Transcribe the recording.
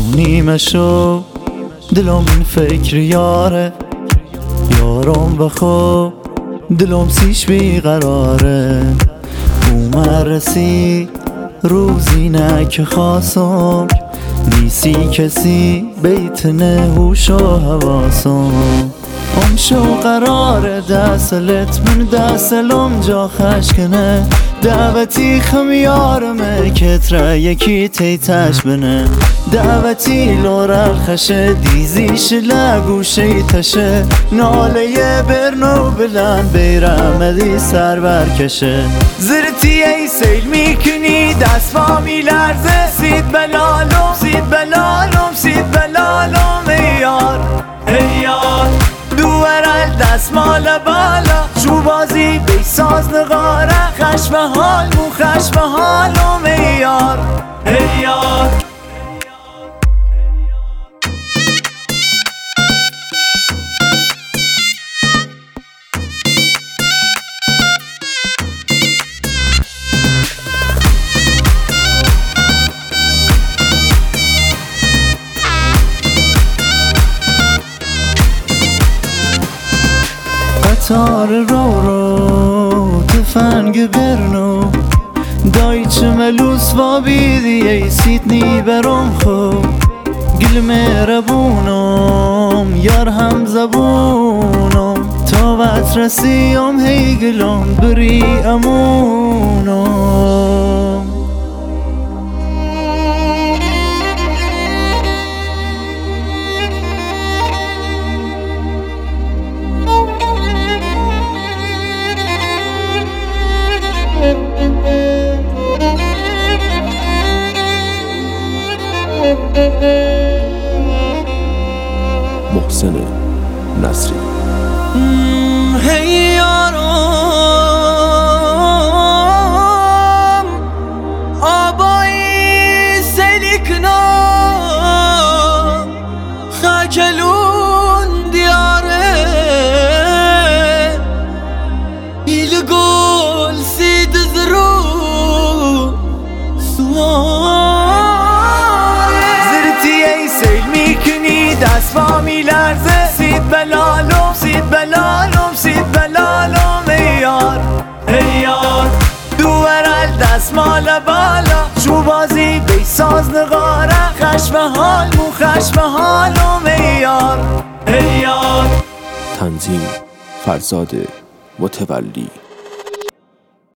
نیمه شو دلم این فکر یاره، یارم بخو دلم سیش بیقراره. اومد رسید روزی نه که خواستم، نیسی کسی بیت نهوش و حواسم. شو قرار دستلت من دستلم جا خشکنه، دعوتی خمیارمه کتره یکی تیتش بنه. دعوتی لورل خشه دیزیش لگوشه تشه، ناله برنو بلند بیرمدی سر برکشه. زرتی ای سیل میکنی دست با میلرزه، سید بلالم سید بلالم سید بلالم ای یار ای یار. دوورل دست مال بالا شو بازی بیساز نغاره، خشم حال مو خشم حالم ای یار ای یار. قطار رو تفنگ برنو، دایچ ملوس و بیدی ای سیدنی برم خو. گل مهربونم یار هم زبونم، تا وقت رسیم هی گلم بری امونم. محسن نصری. هی یارم آبایی سلیکنم، خجلون دیاره ایل گل سید زرو زرتی ای سیل میکنی دست با میلرزه، سید بلالم سید بلالم سید بلالم ای یار ای یار. دوورل دست مال بالا شو بازی بیساز نغاره، خشم حال مو خشم حالم ای یار ای یار. تنظیم فرزاد متولی.